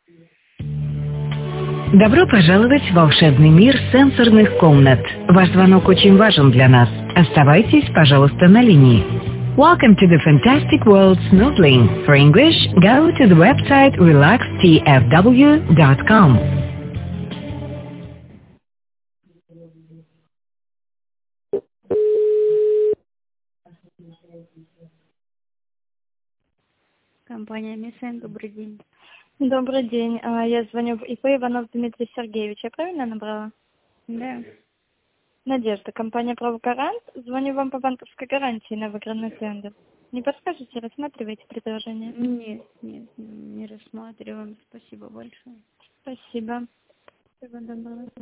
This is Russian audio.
Добро пожаловать в волшебный мир сенсорных комнат. Ваш звонок очень важен для нас. Оставайтесь, пожалуйста, на линии. Welcome to the fantastic world Snoodling. For English, go to the website relaxtfw.com. Компания Мисен, добрый день. Добрый день. Я звоню в ИП Иванов Дмитрий Сергеевич. Я правильно набрала? Да. Надежда, компания «Правгарант». Звоню вам по банковской гарантии на выигранный тендер. Не подскажете, рассматриваете предложение? Нет, не рассматриваем. Спасибо большое. Спасибо. Всего доброго.